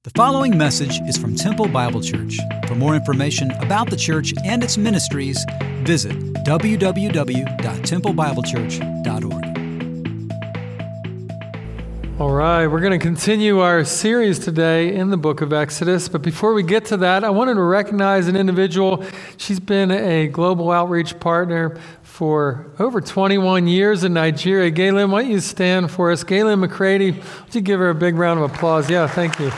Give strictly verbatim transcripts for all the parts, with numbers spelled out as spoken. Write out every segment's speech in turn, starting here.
The following message is from Temple Bible Church. For more information about the church and its ministries, visit w w w dot temple bible church dot org. All right, we're going to continue our series today in the book of Exodus. But before we get to that, I wanted to recognize an individual. She's been a global outreach partner for over twenty-one years in Nigeria. Galen, why don't you stand for us? Galen McCready, would you give her a big round of applause? Yeah, thank you.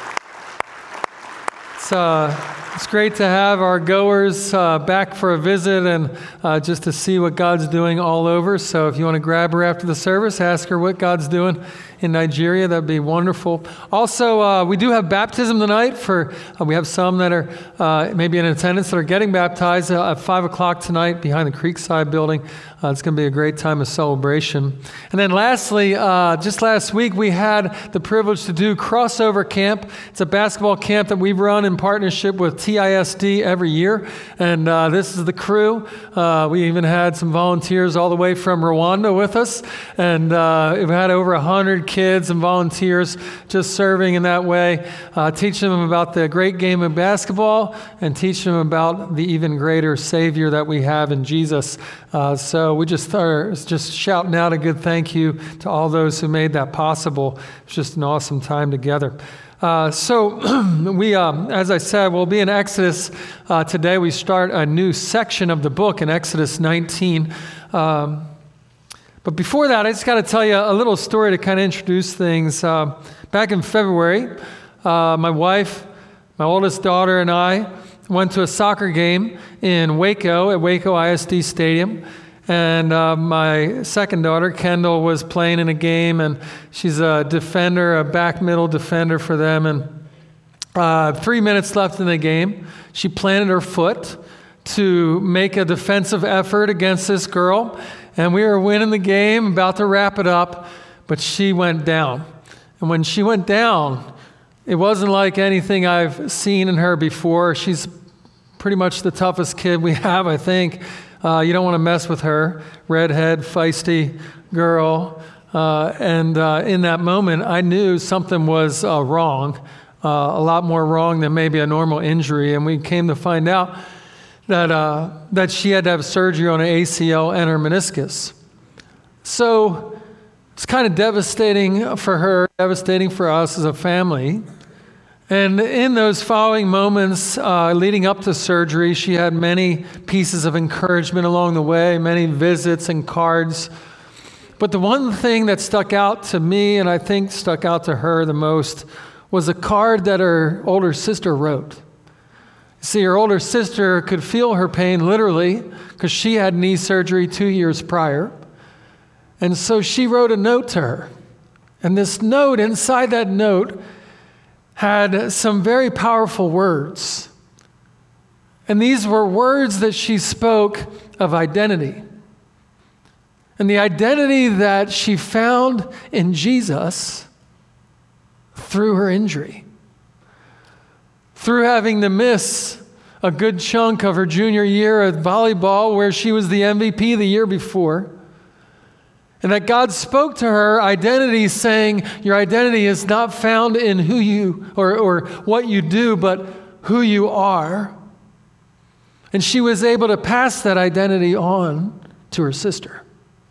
It's, uh, it's great to have our goers uh, back for a visit and uh, just to see what God's doing all over. So if you want to grab her after the service, ask her what God's doing in Nigeria. That'd be wonderful. Also, uh, we do have baptism tonight. For uh, we have some that are uh, maybe in attendance that are getting baptized uh, at five o'clock tonight behind the Creekside building. Uh, it's going to be a great time of celebration. And then lastly, uh, just last week we had the privilege to do Crossover Camp. It's a basketball camp that we run in partnership with T I S D every year. And uh, this is the crew. Uh, we even had some volunteers all the way from Rwanda with us. And uh, we've had over one hundred kids and volunteers just serving in that way, uh, teaching them about the great game of basketball and teaching them about the even greater Savior that we have in Jesus. Uh, so we just are just shouting out a good thank you to all those who made that possible. It's just an awesome time together. Uh, so we, uh, as I said, we'll be in Exodus uh, today. We start a new section of the book in Exodus nineteen. Um, But before that, I just got to tell you a little story to kind of introduce things. Uh, back in February, uh, my wife, my oldest daughter, and I went to a soccer game in Waco at Waco I S D Stadium. And uh, my second daughter, Kendall, was playing in a game, and she's a defender, a back middle defender for them. And uh, three minutes left in the game, she planted her foot to make a defensive effort against this girl. And we were winning the game, about to wrap it up, but she went down. And when she went down, it wasn't like anything I've seen in her before. She's pretty much the toughest kid we have, I think. Uh, you don't want to mess with her. Redhead, feisty girl. Uh, and uh, in that moment, I knew something was uh, wrong, uh, a lot more wrong than maybe a normal injury. And we came to find out that uh, that she had to have surgery on her A C L and her meniscus. So it's kind of devastating for her, devastating for us as a family. And in those following moments uh, leading up to surgery, she had many pieces of encouragement along the way, many visits and cards. But the one thing that stuck out to me, and I think stuck out to her the most, was a card that her older sister wrote. See, her older sister could feel her pain literally because she had knee surgery two years prior. And so she wrote a note to her. And this note, inside that note, had some very powerful words. And these were words that she spoke of identity. And the identity that she found in Jesus through her injury. Through having to miss a good chunk of her junior year at volleyball, where she was the M V P the year before. And that God spoke to her identity, saying, your identity is not found in who you or, or what you do, but who you are. And she was able to pass that identity on to her sister.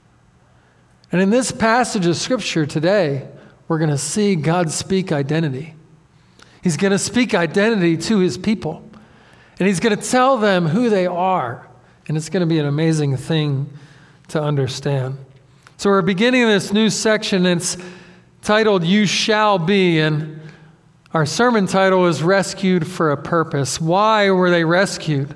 And in this passage of Scripture today, we're going to see God speak identity. He's going to speak identity to his people. And he's going to tell them who they are. And it's going to be an amazing thing to understand. So we're beginning this new section. It's titled, You Shall Be. And our sermon title is Rescued for a Purpose. Why were they rescued?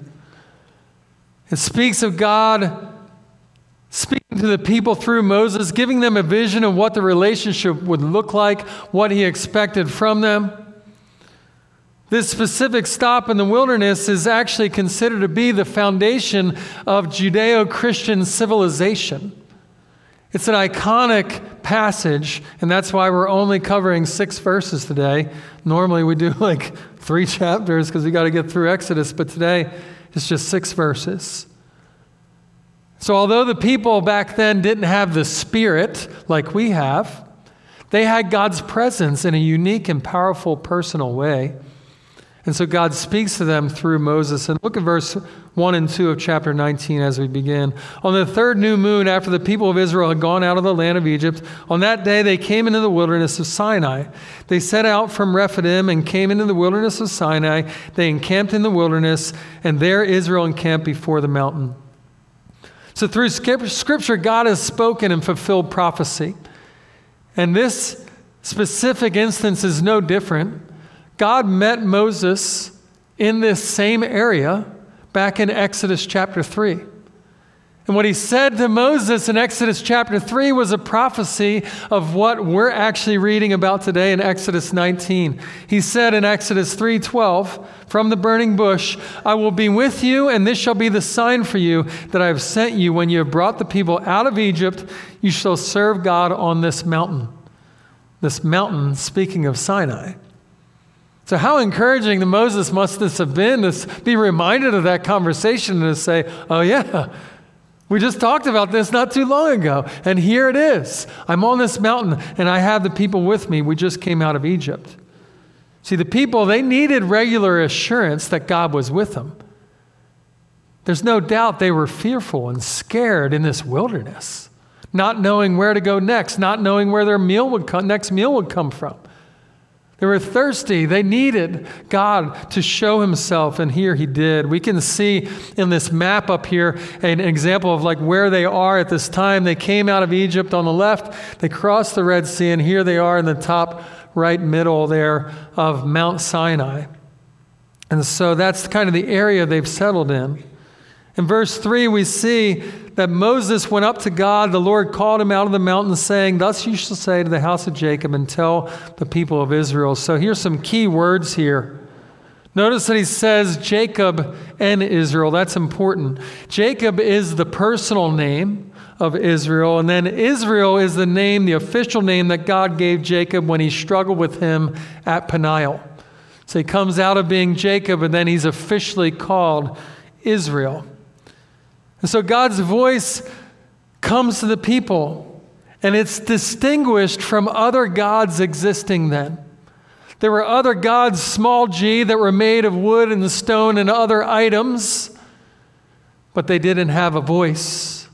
It speaks of God speaking to the people through Moses, giving them a vision of what the relationship would look like, what he expected from them. This specific stop in the wilderness is actually considered to be the foundation of Judeo-Christian civilization. It's an iconic passage, and that's why we're only covering six verses today. Normally we do like three chapters because we got to get through Exodus, but today it's just six verses. So although the people back then didn't have the Spirit like we have, They had God's presence in a unique and powerful personal way. And so God speaks to them through Moses. And look at verse one and two of chapter nineteen as we begin. On the third new moon, after the people of Israel had gone out of the land of Egypt, on that day they came into the wilderness of Sinai. They set out from Rephidim and came into the wilderness of Sinai. They encamped in the wilderness, and there Israel encamped before the mountain. So through Scripture, God has spoken and fulfilled prophecy. And this specific instance is no different. God met Moses in this same area back in Exodus chapter three. And what he said to Moses in Exodus chapter three was a prophecy of what we're actually reading about today in Exodus nineteen. He said in Exodus three twelve, from the burning bush, I will be with you, and this shall be the sign for you that I have sent you. When you have brought the people out of Egypt, you shall serve God on this mountain. This mountain, speaking of Sinai. So how encouraging to Moses must this have been to be reminded of that conversation and to say, oh yeah, we just talked about this not too long ago, and here it is. I'm on this mountain, and I have the people with me. We just came out of Egypt. See, the people, they needed regular assurance that God was with them. There's no doubt they were fearful and scared in this wilderness, not knowing where to go next, not knowing where their meal would come, next meal would come from. They were thirsty. They needed God to show himself, and here he did. We can see in this map up here an example of like where they are at this time. They came out of Egypt on the left. They crossed the Red Sea, and here they are in the top right middle there of Mount Sinai. And so that's kind of the area they've settled in. In verse three, we see that Moses went up to God. The Lord called him out of the mountain, saying, thus you shall say to the house of Jacob and tell the people of Israel. So here's some key words here. Notice that he says Jacob and Israel. That's important. Jacob is the personal name of Israel, and then Israel is the name, the official name that God gave Jacob when he struggled with him at Peniel. So he comes out of being Jacob, and then he's officially called Israel. And so God's voice comes to the people, and it's distinguished from other gods existing then. There were other gods, small g, that were made of wood and stone and other items, but they didn't have a voice.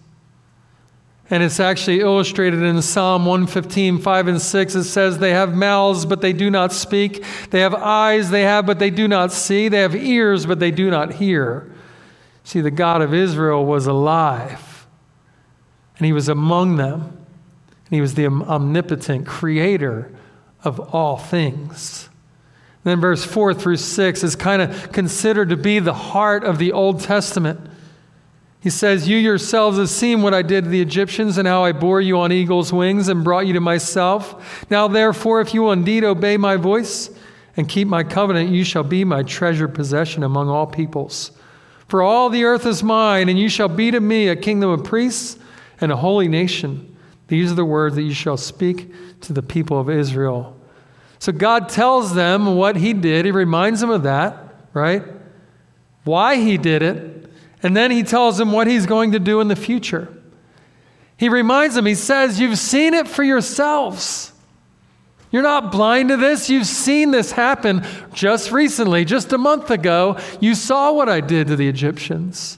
And it's actually illustrated in Psalm one fifteen, five and six. It says, they have mouths, but they do not speak. They have eyes, they have, but they do not see. They have ears, but they do not hear. See, the God of Israel was alive, and he was among them, and he was the omnipotent creator of all things. And then verse four through six is kind of considered to be the heart of the Old Testament. He says, you yourselves have seen what I did to the Egyptians and how I bore you on eagle's wings and brought you to myself. Now, therefore, if you will indeed obey my voice and keep my covenant, you shall be my treasured possession among all peoples. For all the earth is mine, and you shall be to me a kingdom of priests and a holy nation. These are the words that you shall speak to the people of Israel. So God tells them what he did. He reminds them of that, right? Why he did it. And then he tells them what he's going to do in the future. He reminds them, he says, you've seen it for yourselves. You're not blind to this. You've seen this happen just recently, just a month ago. You saw what I did to the Egyptians.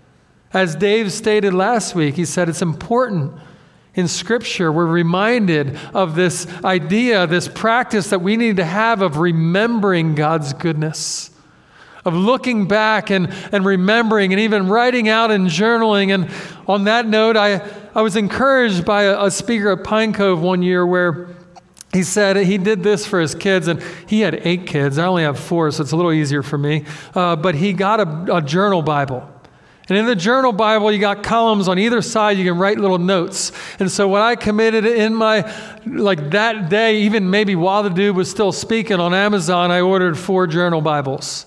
As Dave stated last week, he said it's important in Scripture. We're reminded of this idea, this practice that we need to have of remembering God's goodness, of looking back and, and remembering and even writing out and journaling. And on that note, I, I was encouraged by a, a speaker at Pine Cove one year where he said he did this for his kids, and he had eight kids. I only have four, so it's a little easier for me. Uh, but he got a, a journal Bible. And in the journal Bible, you got columns on either side. You can write little notes. And so what I committed in my, like that day, even maybe while the dude was still speaking on Amazon, I ordered four journal Bibles.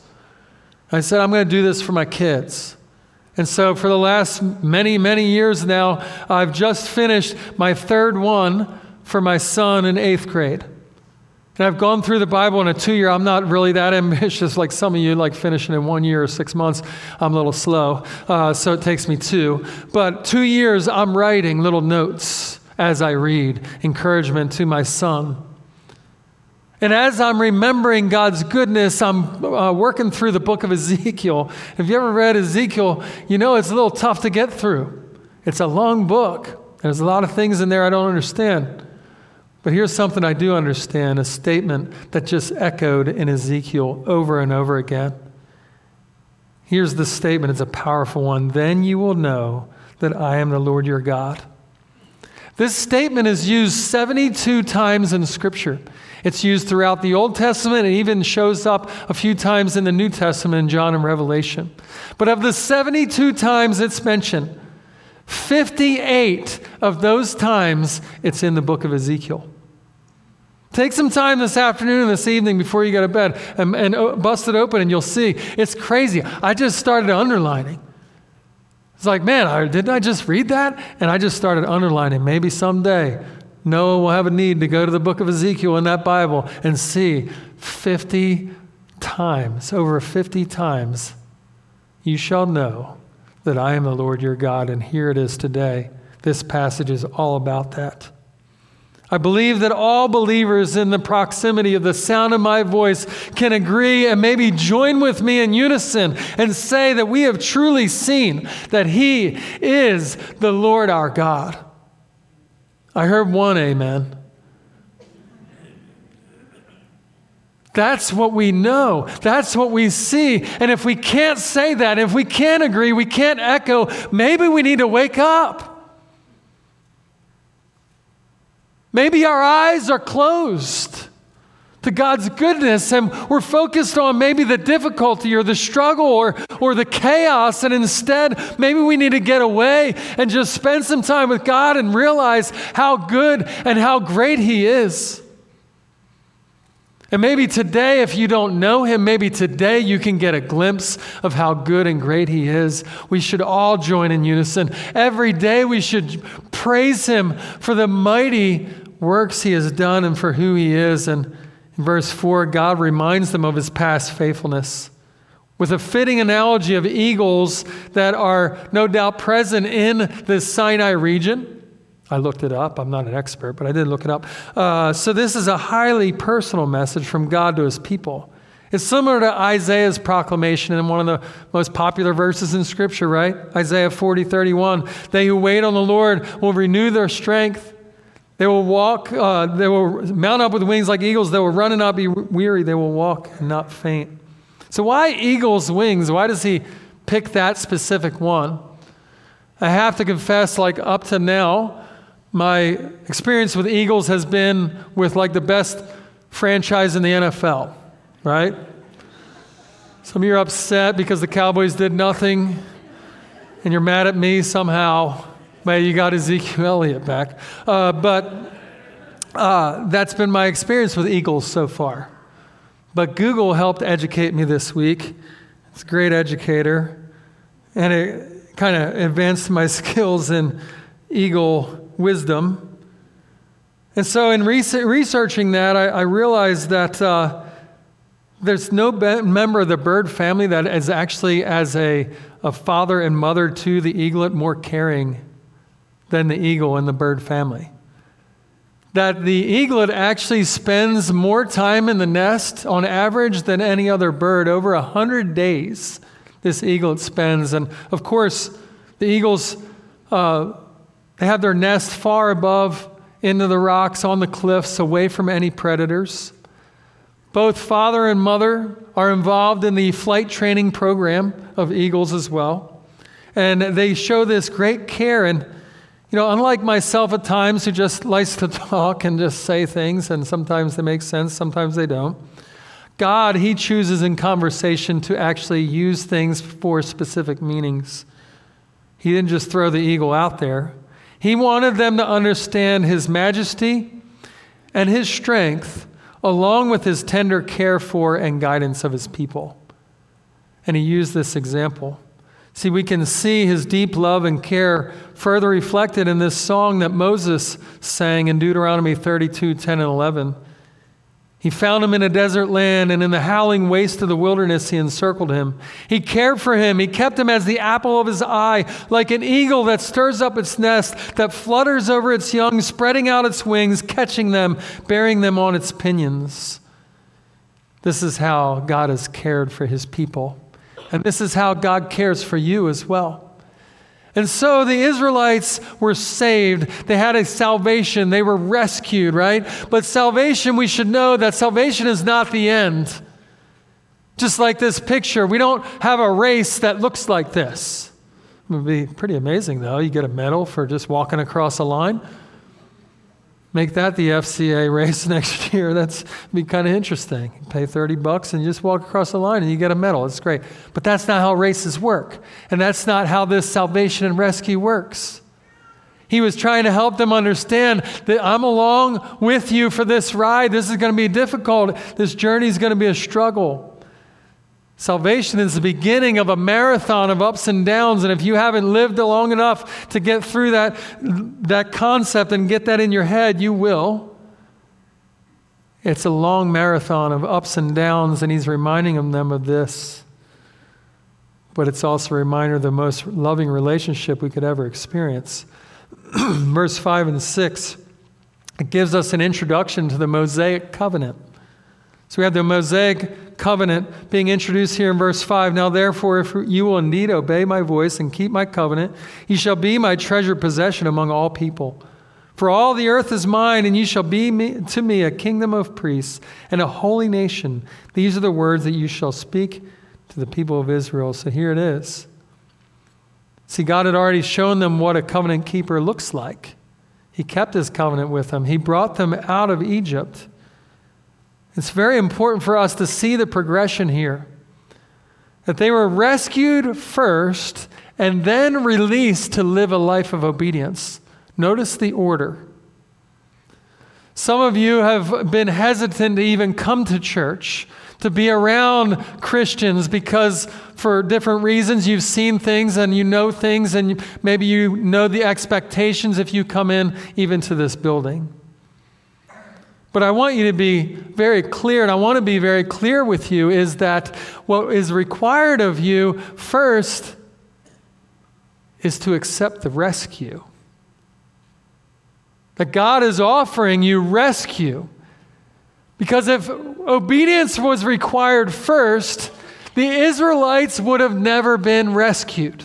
I said, I'm going to do this for my kids. And so for the last many, many years now, I've just finished my third one for my son in eighth grade. And I've gone through the Bible in a two-year. I'm not really that ambitious like some of you, like finishing in one year or six months. I'm a little slow, uh, so it takes me two. But two years, I'm writing little notes as I read, encouragement to my son. And as I'm remembering God's goodness, I'm uh, working through the book of Ezekiel. If you ever read Ezekiel, you know it's a little tough to get through. It's a long book. There's a lot of things in there I don't understand. But here's something I do understand, a statement that just echoed in Ezekiel over and over again. Here's the statement. It's a powerful one. Then you will know that I am the Lord your God. This statement is used seventy-two times in Scripture. It's used throughout the Old Testament. It even shows up a few times in the New Testament in John and Revelation. But of the seventy-two times it's mentioned, fifty-eight of those times it's in the book of Ezekiel. Take some time this afternoon and this evening before you go to bed and, and bust it open and you'll see. It's crazy. I just started underlining. It's like, man, I, didn't I just read that? And I just started underlining. Maybe someday Noah will have a need to go to the book of Ezekiel in that Bible and see fifty times, over fifty times, you shall know that I am the Lord your God. And here it is today. This passage is all about that. I believe that all believers in the proximity of the sound of my voice can agree and maybe join with me in unison and say that we have truly seen that He is the Lord our God. I heard one amen. That's what we know. That's what we see. And if we can't say that, if we can't agree, we can't echo, maybe we need to wake up. Maybe our eyes are closed to God's goodness and we're focused on maybe the difficulty or the struggle or, or the chaos, and instead maybe we need to get away and just spend some time with God and realize how good and how great He is. And maybe today, if you don't know Him, maybe today you can get a glimpse of how good and great He is. We should all join in unison. Every day we should praise Him for the mighty works He has done and for who He is. And in verse four, God reminds them of His past faithfulness with a fitting analogy of eagles that are no doubt present in the Sinai region. I looked it up. I'm not an expert, but I did look it up. Uh, so this is a highly personal message from God to His people. It's similar to Isaiah's proclamation in one of the most popular verses in Scripture, right? Isaiah forty thirty-one. They who wait on the Lord will renew their strength. They will walk, uh, they will mount up with wings like eagles. They will run and not be weary. They will walk and not faint. So why eagle's wings? Why does He pick that specific one? I have to confess, like up to now, my experience with Eagles has been with like the best franchise in the N F L, right? Some of you are upset because the Cowboys did nothing and you're mad at me somehow. Maybe you got Ezekiel Elliott back. Uh, but uh, that's been my experience with Eagles so far. But Google helped educate me this week. It's a great educator. And it kind of advanced my skills in Eagle wisdom. And so in researching that, I, I realized that uh, there's no be- member of the bird family that is actually, as a, a father and mother to the eaglet, more caring than the eagle in the bird family. That the eaglet actually spends more time in the nest on average than any other bird. Over a hundred days this eaglet spends. And of course, the eagles uh, They have their nest far above into the rocks on the cliffs, away from any predators. Both father and mother are involved in the flight training program of eagles as well. And they show this great care. And, you know, unlike myself at times who just likes to talk and just say things, and sometimes they make sense, sometimes they don't, God, He chooses in conversation to actually use things for specific meanings. He didn't just throw the eagle out there. He wanted them to understand His majesty and His strength, along with His tender care for and guidance of His people. And He used this example. See, we can see His deep love and care further reflected in this song that Moses sang in Deuteronomy thirty-two, ten and eleven. He found him in a desert land, and in the howling waste of the wilderness, he encircled him. He cared for him. He kept him as the apple of his eye, like an eagle that stirs up its nest, that flutters over its young, spreading out its wings, catching them, bearing them on its pinions. This is how God has cared for his people. And this is how God cares for you as well. And so the Israelites were saved. They had a salvation. They were rescued, right? But salvation, we should know that salvation is not the end. Just like this picture, we don't have a race that looks like this. It would be pretty amazing, though. You get a medal for just walking across a line. Make that the F C A race next year. That's be kind of interesting. You pay thirty bucks and you just walk across the line and you get a medal. It's great. But that's not how races work. And that's not how this salvation and rescue works. He was trying to help them understand that I'm along with you for this ride. This is going to be difficult. This journey is going to be a struggle. Salvation is the beginning of a marathon of ups and downs, and if you haven't lived long enough to get through that, that concept and get that in your head, you will. It's a long marathon of ups and downs, and he's reminding them of this. But it's also a reminder of the most loving relationship we could ever experience. Verse five and six, it gives us an introduction to the Mosaic covenant. So we have the Mosaic covenant being introduced here in verse five. Now therefore, if you will indeed obey my voice and keep my covenant, ye shall be my treasured possession among all people. For all the earth is mine, and ye shall be me, to me a kingdom of priests and a holy nation. These are the words that you shall speak to the people of Israel. So here it is. See, God had already shown them what a covenant keeper looks like. He kept his covenant with them. He brought them out of Egypt. It's very important for us to see the progression here. That they were rescued first and then released to live a life of obedience. Notice the order. Some of you have been hesitant to even come to church, to be around Christians, because for different reasons you've seen things and you know things, and maybe you know the expectations if you come in even to this building. But I want you to be very clear, and I want to be very clear with you, is that what is required of you first is to accept the rescue. That God is offering you rescue. Because if obedience was required first, the Israelites would have never been rescued.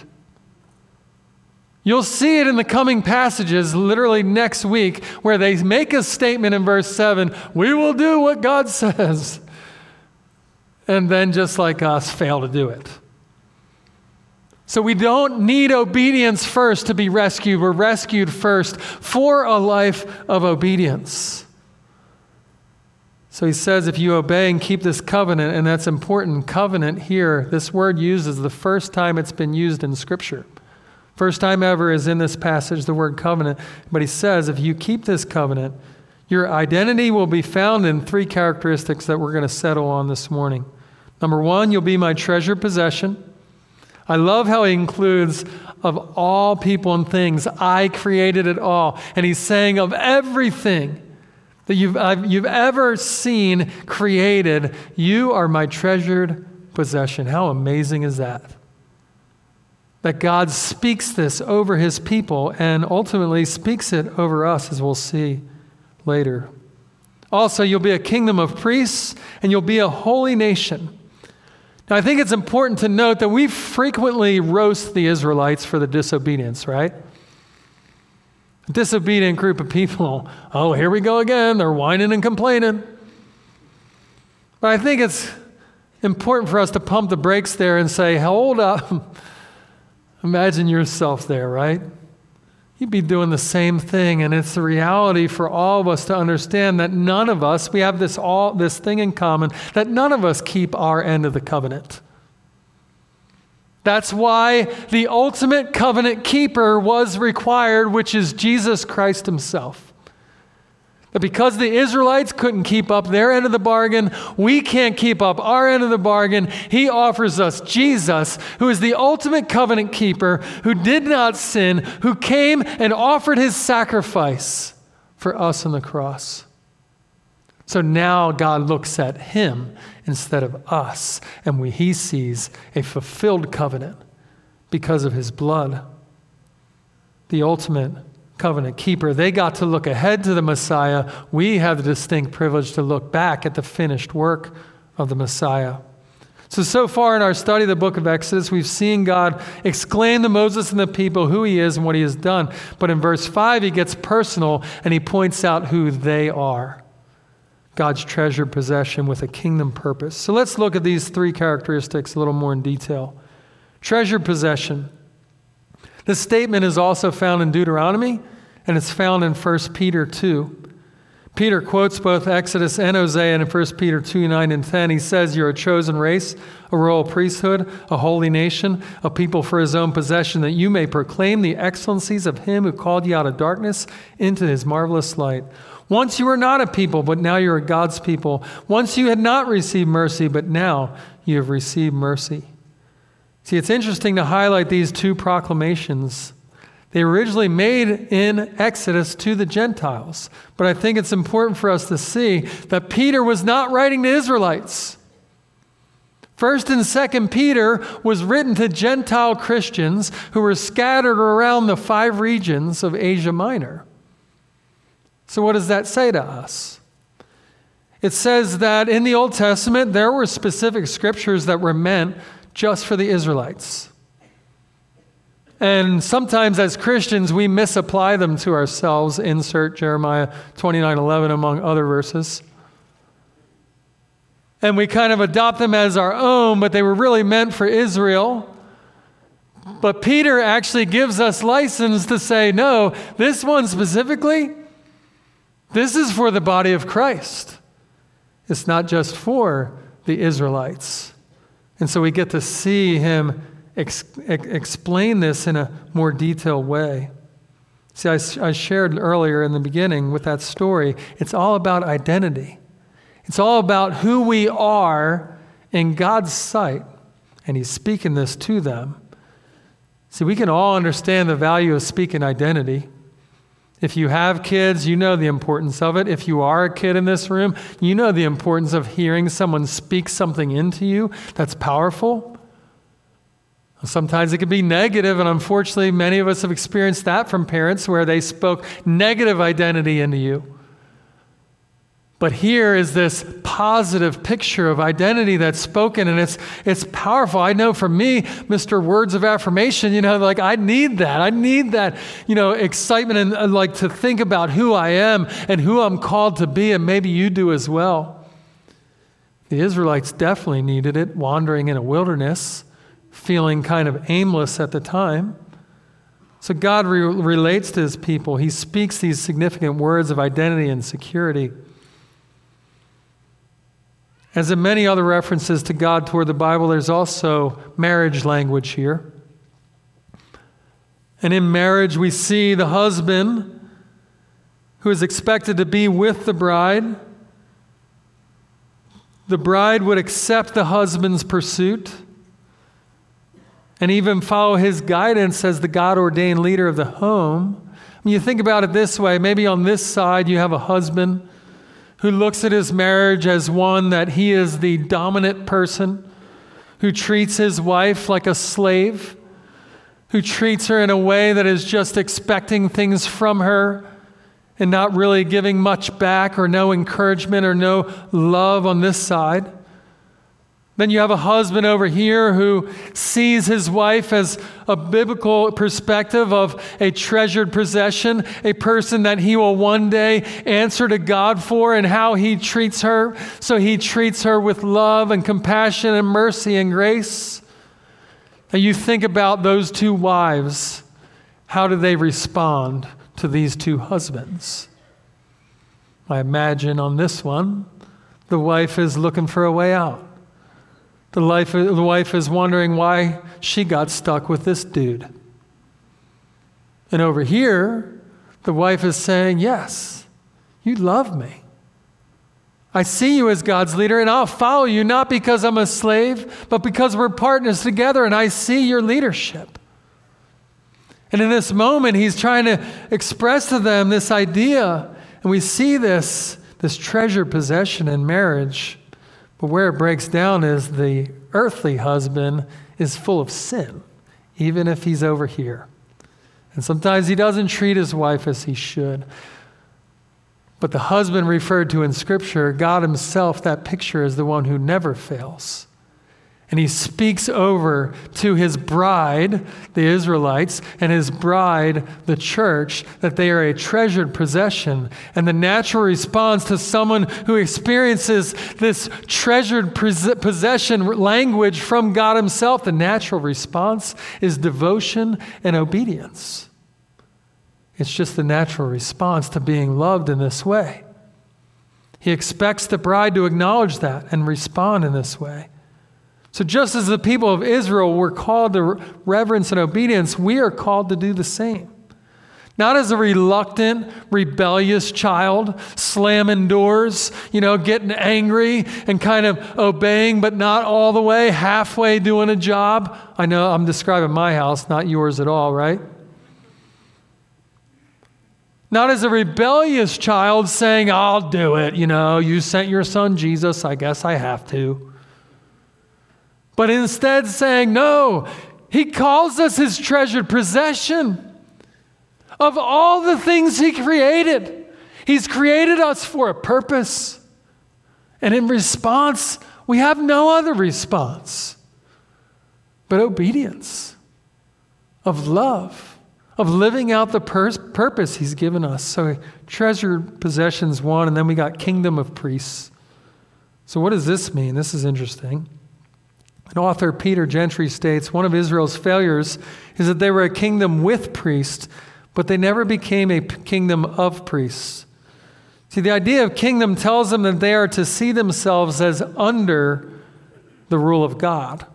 You'll see it in the coming passages literally next week, where they make a statement in verse seven, we will do what God says. And then just like us, fail to do it. So we don't need obedience first to be rescued. We're rescued first for a life of obedience. So he says, if you obey and keep this covenant, and that's important, covenant here, this word used is the first time it's been used in Scripture. First time ever is in this passage, the word covenant. But he says, if you keep this covenant, your identity will be found in three characteristics that we're going to settle on this morning. Number one, you'll be my treasured possession. I love how he includes of all people and things. I created it all. And he's saying of everything that you've, I've, you've ever seen created, you are my treasured possession. How amazing is that? That God speaks this over his people and ultimately speaks it over us, as we'll see later. Also, you'll be a kingdom of priests and you'll be a holy nation. Now, I think it's important to note that we frequently roast the Israelites for the disobedience, right? A disobedient group of people. Oh, here we go again. They're whining and complaining. But I think it's important for us to pump the brakes there and say, hold up. Imagine yourself there, right? You'd be doing the same thing, and it's the reality for all of us to understand that none of us, we have this all this thing in common, that none of us keep our end of the covenant. That's why the ultimate covenant keeper was required, which is Jesus Christ himself. But because the Israelites couldn't keep up their end of the bargain, we can't keep up our end of the bargain. He offers us Jesus, who is the ultimate covenant keeper, who did not sin, who came and offered his sacrifice for us on the cross. So now God looks at him instead of us, and we, he sees a fulfilled covenant because of his blood. The ultimate covenant keeper. They got to look ahead to the Messiah. We have the distinct privilege to look back at the finished work of the Messiah. So, so far in our study of the book of Exodus, we've seen God exclaim to Moses and the people who he is and what he has done. But in verse five, he gets personal and he points out who they are. God's treasured possession with a kingdom purpose. So let's look at these three characteristics a little more in detail. Treasured possession. This statement is also found in Deuteronomy, and it's found in First Peter two. Peter quotes both Exodus and Hosea in First Peter two, nine and ten. He says, you're a chosen race, a royal priesthood, a holy nation, a people for his own possession, that you may proclaim the excellencies of him who called you out of darkness into his marvelous light. Once you were not a people, but now you are God's people. Once you had not received mercy, but now you have received mercy. See, it's interesting to highlight these two proclamations. They were originally made in Exodus to the Gentiles, but I think it's important for us to see that Peter was not writing to Israelites. First and Second Peter was written to Gentile Christians who were scattered around the five regions of Asia Minor. So what does that say to us? It says that in the Old Testament, there were specific scriptures that were meant just for the Israelites. And sometimes as Christians, we misapply them to ourselves. Insert Jeremiah twenty-nine eleven among other verses. And we kind of adopt them as our own, but they were really meant for Israel. But Peter actually gives us license to say, no, this one specifically, this is for the body of Christ. It's not just for the Israelites. And so we get to see him ex- ex- explain this in a more detailed way. See, I, I shared earlier in the beginning with that story, it's all about identity. It's all about who we are in God's sight. And he's speaking this to them. See, we can all understand the value of speaking identity. If you have kids, you know the importance of it. If you are a kid in this room, you know the importance of hearing someone speak something into you that's powerful. Sometimes it can be negative, and unfortunately, many of us have experienced that from parents where they spoke negative identity into you. But here is this positive picture of identity that's spoken, and it's it's powerful. I know for me, Mister Words of Affirmation, you know, like I need that. I need that, you know, excitement and uh, like to think about who I am and who I'm called to be, and maybe you do as well. The Israelites definitely needed it, wandering in a wilderness, feeling kind of aimless at the time. So God re- relates to his people. He speaks these significant words of identity and security. As in many other references to God toward the Bible, there's also marriage language here. And in marriage, we see the husband who is expected to be with the bride. The bride would accept the husband's pursuit and even follow his guidance as the God-ordained leader of the home. I mean, you think about it this way. Maybe on this side, you have a husband who looks at his marriage as one that he is the dominant person, who treats his wife like a slave, who treats her in a way that is just expecting things from her and not really giving much back, or no encouragement or no love on this side. Then you have a husband over here who sees his wife as a biblical perspective of a treasured possession, a person that he will one day answer to God for, and how he treats her. So he treats her with love and compassion and mercy and grace. And you think about those two wives. How do they respond to these two husbands? I imagine on this one, the wife is looking for a way out. The, life, the wife is wondering why she got stuck with this dude. And over here, the wife is saying, yes, you love me. I see you as God's leader, and I'll follow you not because I'm a slave, but because we're partners together, and I see your leadership. And in this moment, he's trying to express to them this idea, and we see this this treasured possession in marriage. But where it breaks down is the earthly husband is full of sin, even if he's over here. And sometimes he doesn't treat his wife as he should. But the husband referred to in Scripture, God himself, that picture is the one who never fails. And he speaks over to his bride, the Israelites, and his bride, the church, that they are a treasured possession. And the natural response to someone who experiences this treasured possession language from God himself, the natural response is devotion and obedience. It's just the natural response to being loved in this way. He expects the bride to acknowledge that and respond in this way. So just as the people of Israel were called to reverence and obedience, we are called to do the same. Not as a reluctant, rebellious child, slamming doors, you know, getting angry and kind of obeying, but not all the way, halfway doing a job. I know I'm describing my house, not yours at all, right? Not as a rebellious child saying, I'll do it, you know, you sent your son Jesus, I guess I have to. But instead saying, no, he calls us his treasured possession. Of all the things he created, he's created us for a purpose. And in response, we have no other response but obedience, of love, of living out the pur- purpose he's given us. So treasured possessions one, and then we got kingdom of priests. So what does this mean? This is interesting. An author, Peter Gentry, states, one of Israel's failures is that they were a kingdom with priests, but they never became a kingdom of priests. See, the idea of kingdom tells them that they are to see themselves as under the rule of God.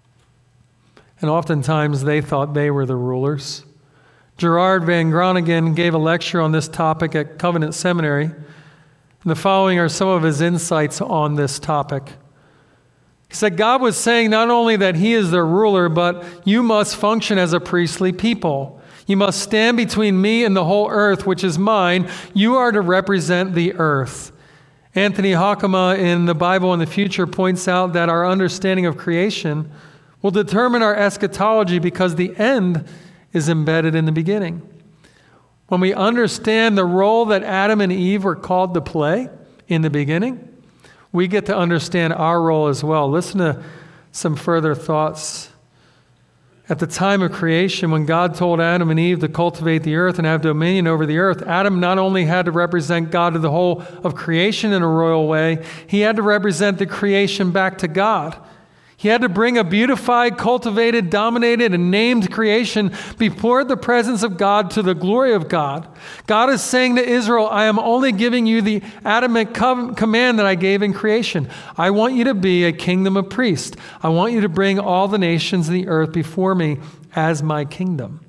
And oftentimes they thought they were the rulers. Gerard Van Groningen gave a lecture on this topic at Covenant Seminary, and the following are some of his insights on this topic. He said, God was saying not only that he is their ruler, but you must function as a priestly people. You must stand between me and the whole earth, which is mine. You are to represent the earth. Anthony Hoekema in The Bible in the Future points out that our understanding of creation will determine our eschatology because the end is embedded in the beginning. When we understand the role that Adam and Eve were called to play in the beginning, we get to understand our role as well. Listen to some further thoughts. At the time of creation, when God told Adam and Eve to cultivate the earth and have dominion over the earth, Adam not only had to represent God to the whole of creation in a royal way, he had to represent the creation back to God. He had to bring a beautified, cultivated, dominated, and named creation before the presence of God to the glory of God. God is saying to Israel, I am only giving you the Adamic command that I gave in creation. I want you to be a kingdom of priests. I want you to bring all the nations of the earth before me as my kingdom.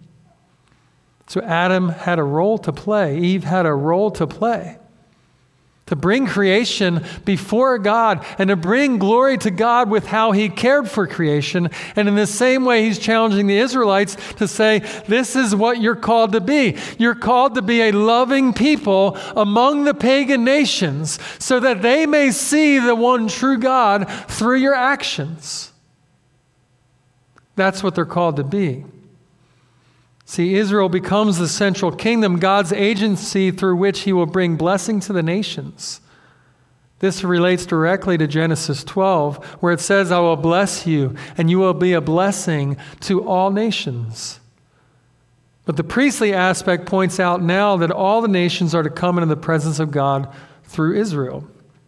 So Adam had a role to play. Eve had a role to play. To bring creation before God and to bring glory to God with how he cared for creation. And in the same way, he's challenging the Israelites to say, this is what you're called to be. You're called to be a loving people among the pagan nations so that they may see the one true God through your actions. That's what they're called to be. See, Israel becomes the central kingdom, God's agency through which he will bring blessing to the nations. This relates directly to Genesis twelve, where it says, I will bless you, and you will be a blessing to all nations. But the priestly aspect points out now that all the nations are to come into the presence of God through Israel.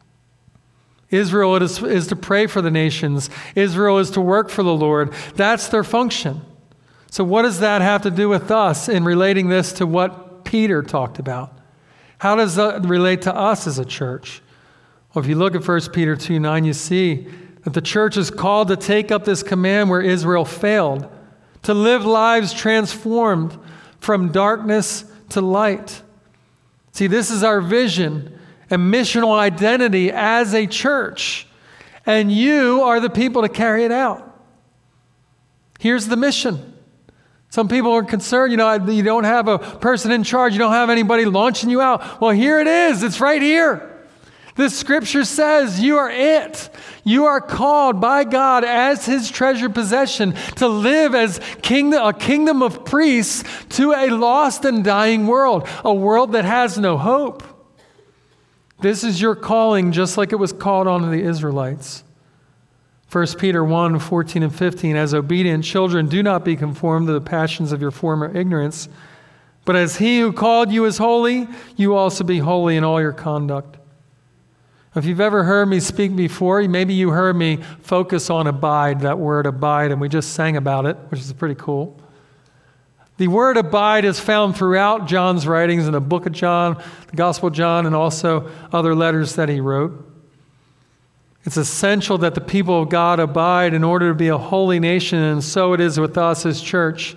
Israel is, is to pray for the nations. Israel is to work for the Lord. That's their function. So what does that have to do with us in relating this to what Peter talked about? How does that relate to us as a church? Well, if you look at First Peter two nine, you see that the church is called to take up this command where Israel failed, to live lives transformed from darkness to light. See, this is our vision and missional identity as a church, and you are the people to carry it out. Here's the mission. Some people are concerned, you know, you don't have a person in charge. You don't have anybody launching you out. Well, here it is. It's right here. This scripture says you are it. You are called by God as his treasured possession to live as kingdom, a kingdom of priests to a lost and dying world, a world that has no hope. This is your calling, just like it was called on the Israelites. First Peter one, fourteen and fifteen, as obedient children, do not be conformed to the passions of your former ignorance, but as he who called you is holy, you also be holy in all your conduct. If you've ever heard me speak before, maybe you heard me focus on abide, that word abide, and we just sang about it, which is pretty cool. The word abide is found throughout John's writings in the book of John, the Gospel of John, and also other letters that he wrote. It's essential that the people of God abide in order to be a holy nation, and so it is with us as church.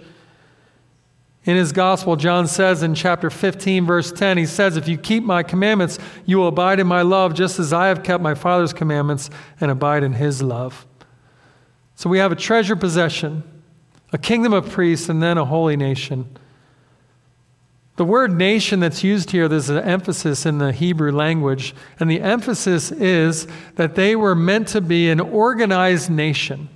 In his gospel, John says in chapter fifteen, verse ten, he says, if you keep my commandments, you will abide in my love, just as I have kept my Father's commandments and abide in his love. So we have a treasured possession, a kingdom of priests, and then a holy nation. The word nation that's used here, there's an emphasis in the Hebrew language, and the emphasis is that they were meant to be an organized nation.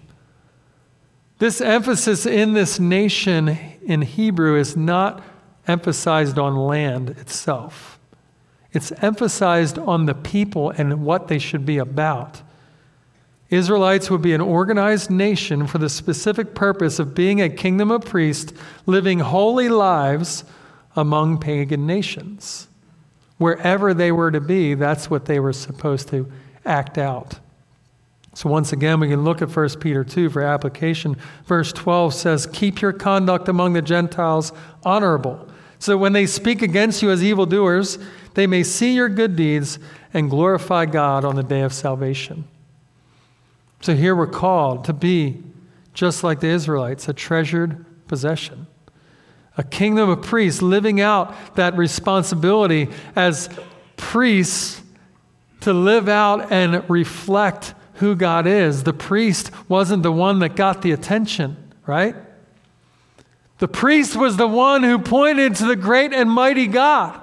This emphasis in this nation in Hebrew is not emphasized on land itself. It's emphasized on the people and what they should be about. Israelites would be an organized nation for the specific purpose of being a kingdom of priests, living holy lives among pagan nations. Wherever they were to be, that's what they were supposed to act out. So once again, we can look at First Peter two for application. Verse twelve says, keep your conduct among the Gentiles honorable, so when they speak against you as evildoers, they may see your good deeds and glorify God on the day of salvation. So here we're called to be, just like the Israelites, a treasured possession. A kingdom of priests living out that responsibility as priests to live out and reflect who God is. The priest wasn't the one that got the attention, right? The priest was the one who pointed to the great and mighty God.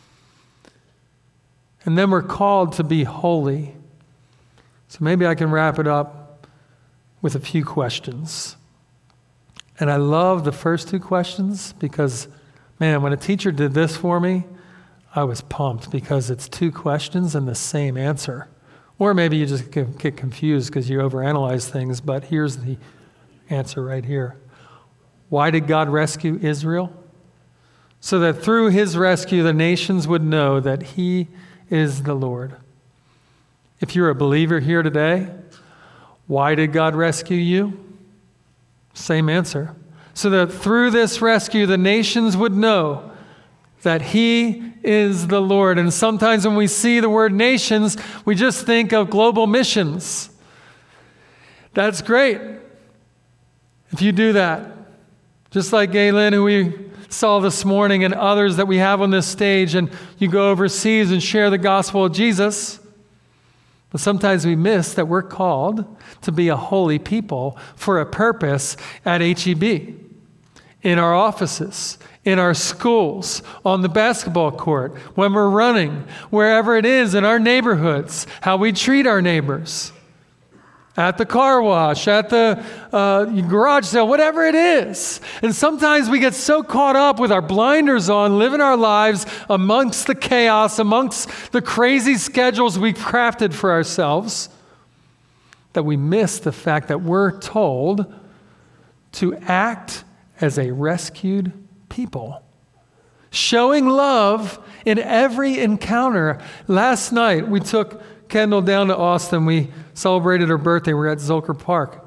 And then we're called to be holy. So maybe I can wrap it up with a few questions. And I love the first two questions because, man, when a teacher did this for me, I was pumped because it's two questions and the same answer. Or maybe you just get confused because you overanalyze things, but here's the answer right here. Why did God rescue Israel? So that through his rescue, the nations would know that he is the Lord. If you're a believer here today, why did God rescue you? Same answer. So that through this rescue, the nations would know that he is the Lord. And sometimes when we see the word nations, we just think of global missions. That's great if you do that. Just like Galen, who we saw this morning, and others that we have on this stage, and you go overseas and share the gospel of Jesus. But sometimes we miss that we're called to be a holy people for a purpose at H E B, in our offices, in our schools, on the basketball court, when we're running, wherever it is in our neighborhoods, how we treat our neighbors, at the car wash, at the uh, garage sale, whatever it is. And sometimes we get so caught up with our blinders on, living our lives amongst the chaos, amongst the crazy schedules we've crafted for ourselves, that we miss the fact that we're told to act as a rescued people, showing love in every encounter. Last night, we took Kendall down to Austin. We celebrated her birthday. We were at Zilker Park.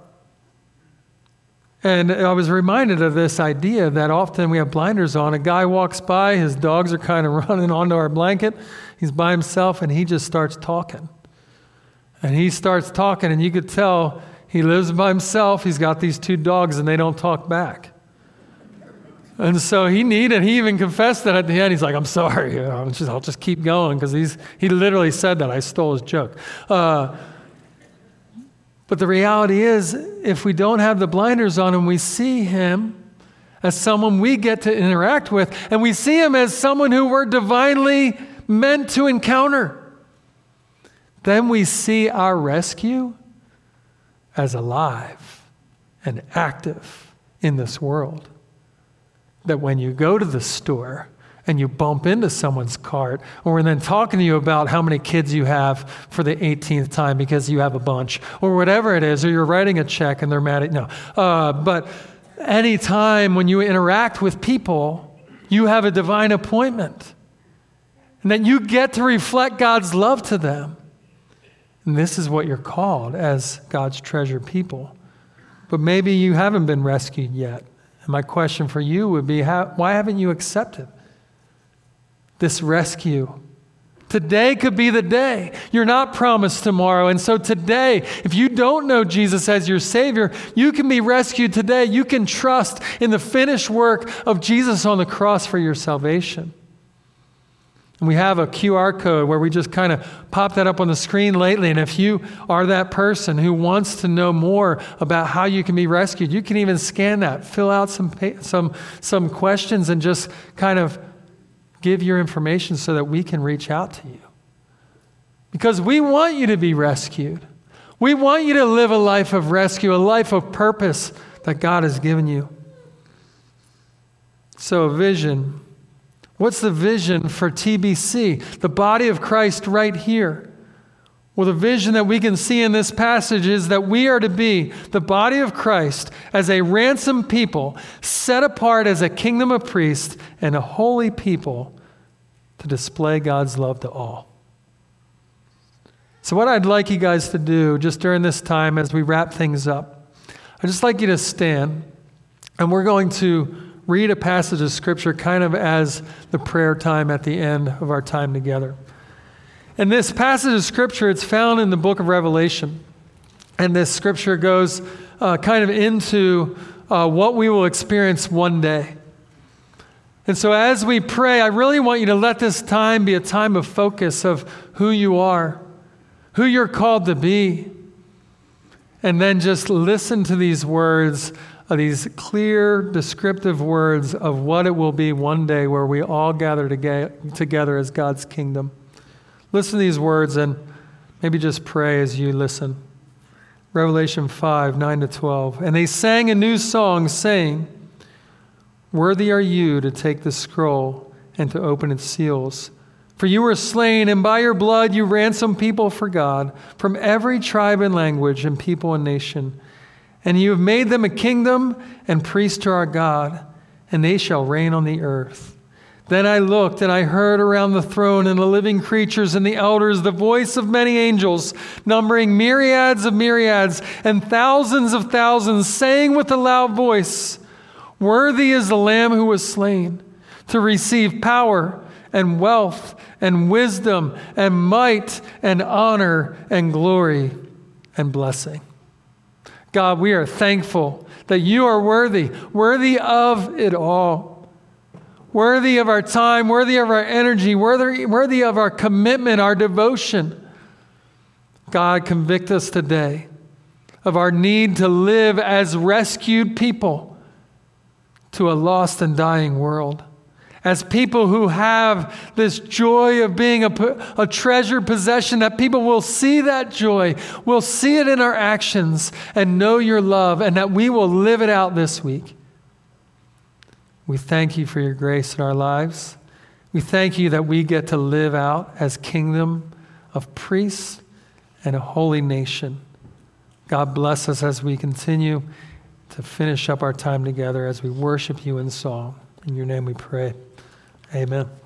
And I was reminded of this idea that often we have blinders on. A guy walks by, his dogs are kind of running onto our blanket. He's by himself, and he just starts talking. And he starts talking, and you could tell he lives by himself. He's got these two dogs, and they don't talk back. And so he needed, he even confessed that at the end. He's like, I'm sorry, you know, I'm just, I'll just keep going, because he's he literally said that. I stole his joke. Uh, but the reality is, if we don't have the blinders on and we see him as someone we get to interact with, and we see him as someone who we're divinely meant to encounter, then we see our rescue as alive and active in this world. That when you go to the store and you bump into someone's cart, or we're then talking to you about how many kids you have for the eighteenth time because you have a bunch, or whatever it is, or you're writing a check and they're mad at you. No. Uh, but any time when you interact with people, you have a divine appointment. And that you get to reflect God's love to them. And this is what you're called as God's treasured people. But maybe you haven't been rescued yet. And my question for you would be, how, why haven't you accepted this rescue? Today could be the day. You're not promised tomorrow. And so today, if you don't know Jesus as your Savior, you can be rescued today. You can trust in the finished work of Jesus on the cross for your salvation. And we have a Q R code where we just kind of pop that up on the screen lately. And if you are that person who wants to know more about how you can be rescued, you can even scan that, fill out some some some questions, and just kind of give your information so that we can reach out to you. Because we want you to be rescued. We want you to live a life of rescue, a life of purpose that God has given you. So a vision. What's the vision for T B C? The body of Christ right here. Well, the vision that we can see in this passage is that we are to be the body of Christ as a ransomed people, set apart as a kingdom of priests and a holy people to display God's love to all. So what I'd like you guys to do just during this time as we wrap things up, I'd just like you to stand, and we're going to read a passage of Scripture kind of as the prayer time at the end of our time together. And this passage of Scripture, it's found in the book of Revelation. And this Scripture goes uh, kind of into uh, what we will experience one day. And so as we pray, I really want you to let this time be a time of focus of who you are, who you're called to be. And then just listen to these words, uh, these clear, descriptive words of what it will be one day where we all gather toge- together as God's kingdom. Listen to these words and maybe just pray as you listen. Revelation five, nine to twelve. And they sang a new song saying, "Worthy are you to take the scroll and to open its seals. For you were slain, and by your blood you ransomed people for God from every tribe and language and people and nation. And you have made them a kingdom and priests to our God, and they shall reign on the earth." Then I looked, and I heard around the throne and the living creatures and the elders the voice of many angels, numbering myriads of myriads and thousands of thousands, saying with a loud voice, "Worthy is the Lamb who was slain to receive power and wealth and wisdom and might and honor and glory and blessing." God, we are thankful that you are worthy, worthy of it all. Worthy of our time, worthy of our energy, worthy, worthy of our commitment, our devotion. God, convict us today of our need to live as rescued people to a lost and dying world. As people who have this joy of being a, a treasured possession, that people will see that joy, will see it in our actions and know your love, and that we will live it out this week. We thank you for your grace in our lives. We thank you that we get to live out as kingdom of priests and a holy nation. God bless us as we continue to finish up our time together as we worship you in song. In your name we pray. Amen.